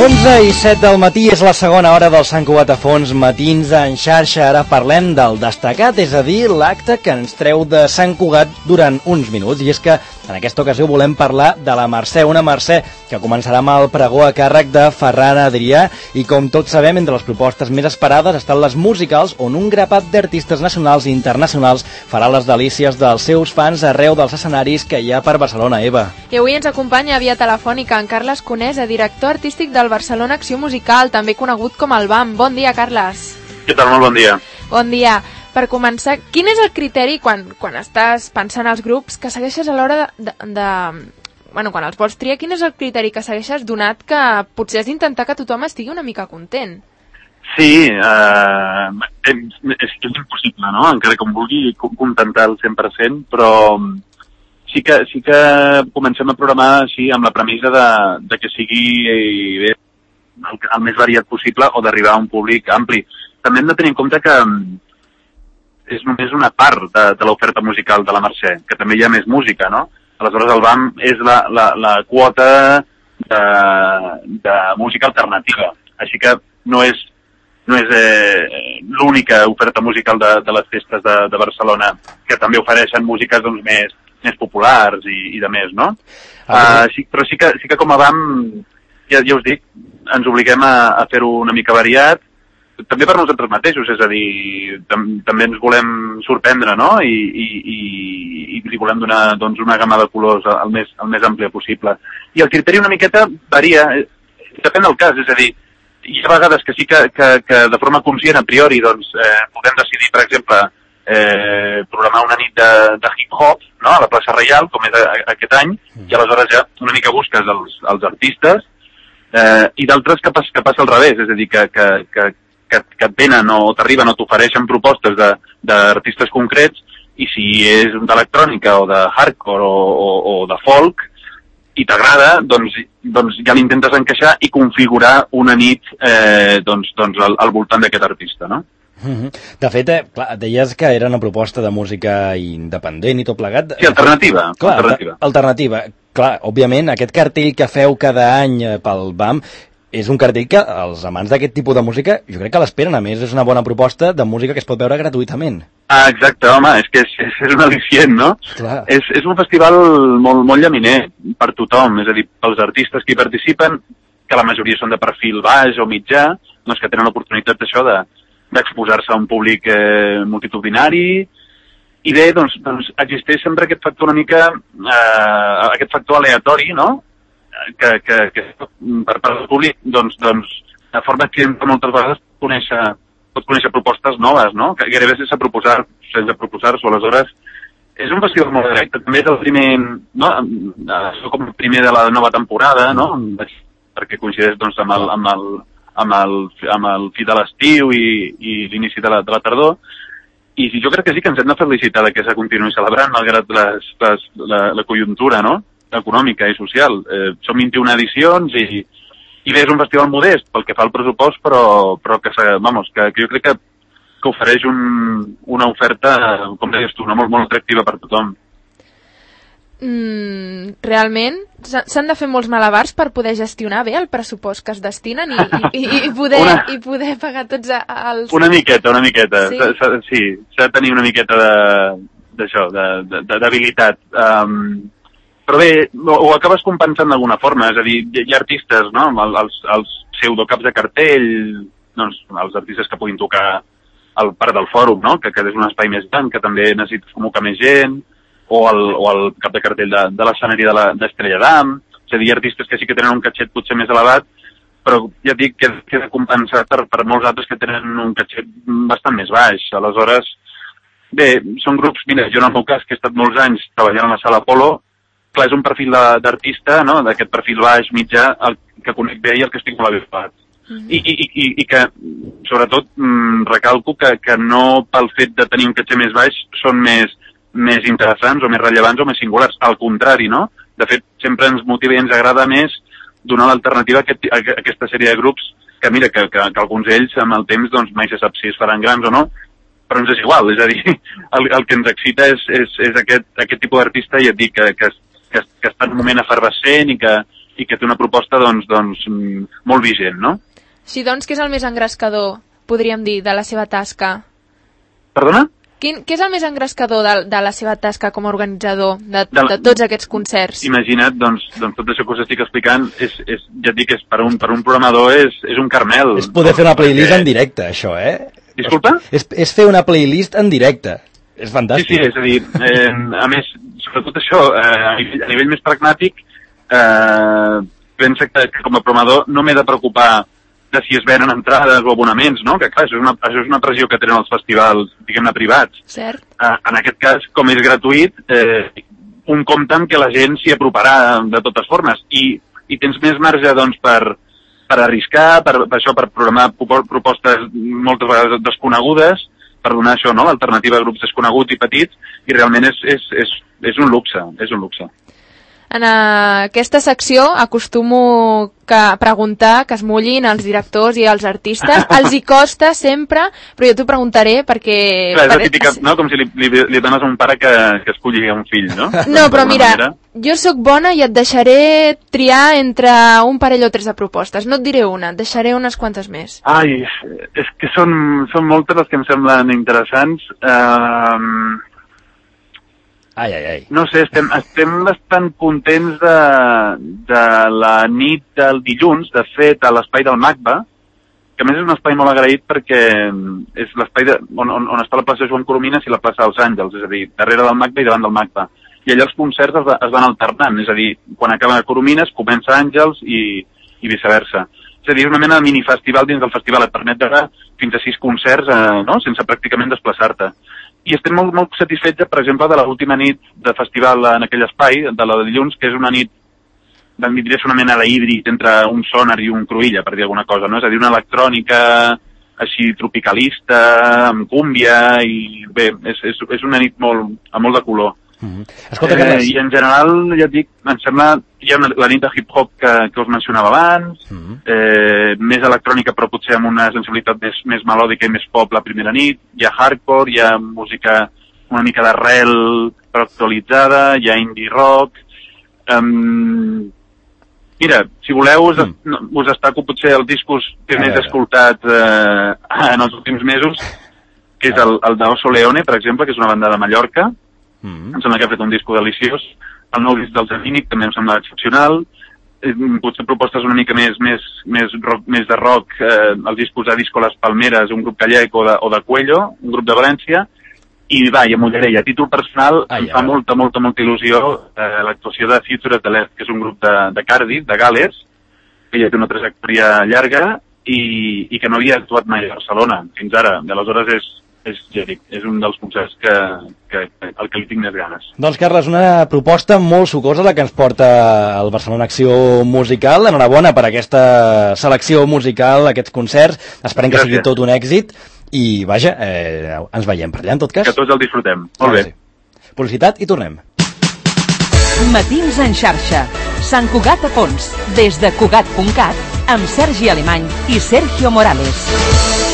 11:07 del matí és la segona hora del Sant Cugat a Fons, matins en xarxa. Ara parlem del destacat, és a dir, l'acte que ens treu de Sant Cugat durant uns minuts. I és que en aquesta ocasió volem parlar de la Mercè, una Mercè que començarà amb el pregó a càrrec de Ferran Adrià. I com tots sabem, entre les propostes més esperades estan les musicals, on un grapat d'artistes nacionals i internacionals farà les delícies dels seus fans arreu dels escenaris que hi ha per Barcelona. Eva. I avui ens acompanya via telefònica en Carles Conesa, director artístic del Barcelona Acció Musical, també conegut com el BAM. Bon dia, Carles. Què tal? Molt bon dia. Bon dia. Per començar, quin és el criteri quan estàs pensant els grups que segueixes a l'hora quan els vols triar, quin és el criteri que segueixes, donat que potser has d'intentar que tothom estigui una mica content? Sí, és impossible, no? Encara que em vulgui contentar el 100%, però sí que comencem a programar així amb la premissa de que sigui bé, el més variat possible o d'arribar a un públic ampli. També hem de tenir en compte que és només una part de l'oferta musical de la Mercè, que també hi ha més música, no? Aleshores el BAM és la quota de música alternativa, així que no és l'única oferta musical de les festes de Barcelona, que també ofereixen músiques doncs, més populars i de més, no? Però sí que com a BAM, ja us dic, ens obliguem a fer-ho una mica variat, també per nosaltres mateixos, és a dir, també ens volem sorprendre, no? I li volem donar doncs, una gamma de colors el més àmplia possible. I el criteri una miqueta varia, depèn del cas, és a dir, hi ha vegades que sí que de forma conscient, a priori, doncs, podem decidir, per exemple, programar una nit de hip-hop, no? A la plaça Reial, com és aquest any, i aleshores ja una mica busques els artistes, i d'altres que passa al revés, és a dir, que et venen o t'arriben o t'ofereixen propostes d'artistes concrets, i si és d'electrònica o de hardcore o de folk i t'agrada, doncs ja l'intentes encaixar i configurar una nit al voltant d'aquest artista, no? De fet, clar, deies que era una proposta de música independent i tot plegat. Sí, alternativa. Clar, alternativa. Clar, òbviament, aquest cartell que feu cada any pel BAM és un cartell que els amants d'aquest tipus de música jo crec que l'esperen. A més, és una bona proposta de música que es pot veure gratuïtament. Exacte, home, és que és un al·licient, no? Clar. És un festival molt llaminer per tothom, és a dir, pels artistes que hi participen, que la majoria són de perfil baix o mitjà, doncs que tenen l'oportunitat d'això d'exposar-se a un públic multitudinari, i bé, doncs existeix sempre aquest factor una mica, aquest factor aleatori, no?, que per part del públic, doncs, de forma que moltes vegades pot conèixer propostes noves, no?, que gairebé sense proposar-s'ho. Aleshores, és un festival molt directe, també és el primer, no?, com el primer de la nova temporada, no?, perquè coincideix, doncs, amb el fi de l'estiu i l'inici de la tardor, i jo crec que sí que ens hem de felicitar que s'ha continuït celebrant, malgrat la conjuntura, no?, econòmica i social. Són 21 edicions i bé, és un festival modest pel que fa al pressupost, però que jo crec que ofereix una oferta, com deies tu, molt atractiva per tothom. Realment s'han de fer molts malabars per poder gestionar bé el pressupost que es destinen i poder pagar tots els... Una miqueta. Sí, s'ha de tenir una miqueta d'habilitat. Però bé, ho acabes compensant d'alguna forma, és a dir, hi ha artistes, no?, els pseudocaps de cartell, doncs, els artistes que puguin tocar al parc del fòrum, no?, que és un espai més gran, que també necessites convocar més gent, o el cap de cartell de l'escenari d'Estrella d'Am, és a dir, artistes que sí que tenen un catxet potser més elevat, però ja dic que queda compensat per molts altres que tenen un catxet bastant més baix. Aleshores, bé, són grups, mira, jo en el meu cas, que he estat molts anys treballant a la Sala Apolo, clar, és un perfil d'artista, no?, d'aquest perfil baix, mitjà, el que conec bé i el que estic molt habituat. I que, sobretot, recalco que no pel fet de tenir un catxer més baix són més interessants o més rellevants o més singulars. Al contrari, no? De fet, sempre ens motiva i ens agrada més donar l'alternativa a aquesta sèrie de grups que, mira, que alguns d'ells amb el temps doncs mai se sap si es faran grans o no, però ens és igual, és a dir, el que ens excita és aquest tipus d'artista, i et dic que està en un moment efervescent i que i que té una proposta doncs, molt vigent, no? Així doncs, què és el més engrescador, podríem dir, de la seva tasca? Perdona? Què és el més engrescador de la seva tasca com a organitzador de tots aquests concerts? Imagina't, doncs tot això que us estic explicant, ja et dic, per un programador és un caramel. És poder fer una playlist en directe, això, Disculpa? És fer una playlist en directe. És fantàstic. Sí, és a dir, a més, sobretot això, a nivell més pragmàtic, pensa que com a programador no m'he de preocupar de si es venen entrades o abonaments, no? Que clar, això és una pressió que tenen els festivals, diguem-ne, privats. Cert. En aquest cas, com és gratuït, un compta amb que la gent s'hi aproparà de totes formes i tens més marge, doncs, per arriscar, per programar propostes moltes vegades desconegudes, per donar això, no?, l'alternativa a grups desconeguts i petits, i realment és un luxe, és un luxe. En aquesta secció acostumo a preguntar que es mullin els directors i els artistes. Els hi costa sempre, però jo t'ho preguntaré perquè... Clar, és la típica, no?, com si li dones a un pare que esculli un fill, no? No, però mira, jo sóc bona i et deixaré triar entre un parell o tres de propostes. No et diré una, et deixaré unes quantes més. Ai, és que són moltes les que em semblen interessants. No sé, estem bastant contents de la nit del dilluns, de fet, a l'espai del MACBA, que a més és un espai molt agraït perquè és l'espai on està la plaça Joan Coromines i la plaça dels Àngels, és a dir, darrere del MACBA i davant del MACBA. I allà els concerts es van alternant, és a dir, quan acaba Coromines comença Àngels i viceversa. És a dir, és una mena de minifestival dins del festival, et permet veure fins a 6 concerts, no?, sense pràcticament desplaçar-te. I estem molt satisfets, per exemple, de l'última nit de festival en aquell espai, de la de dilluns, que és una nit, diria, una mena d'híbrid entre un sonar i un cruïlla, per dir alguna cosa, no? És a dir, una electrònica així tropicalista, amb cúmbia, i bé, és una nit amb molt de color. Escolta, Carles. I en general, ja et dic, em sembla, hi ha la nit de hip-hop que us mencionava abans, més electrònica però potser amb una sensibilitat més melòdica i més pop la primera nit, hi ha hardcore, hi ha música una mica d'arrel però actualitzada, hi ha indie rock. Mira, si voleu us destaco potser el discos que més he escoltat en els últims mesos, que és el d'Oso Leone, per exemple, que és una banda de Mallorca. Em sembla que ha fet un disco deliciós. El nou disc del Zaminic també em sembla excepcional. Potser propostes una mica més de rock, el disc posar Disco Les Palmeres, un grup gallec, o de Cuello, un grup de València, i va, i a Molleré, a títol personal, em fa molta il·lusió l'actuació de Futures de l'Est, que és un grup de Cardiff, de Gales, que ja té una trajectòria llarga i que no havia actuat mai a Barcelona fins ara. Aleshores és un dels concerts al que li tinc més ganes. Doncs, Carles, una proposta molt sucosa la que ens porta el Barcelona Acció Musical. Enhorabona per aquesta selecció musical, aquests concerts. Esperem que sigui tot un èxit i, vaja, ens veiem per allà, en tot cas. Que tots el disfrutem. Molt bé. Publicitat i tornem. Matins en xarxa. Sant Cugat a Pons. Des de Cugat.cat amb Sergi Alemany i Sergio Morales.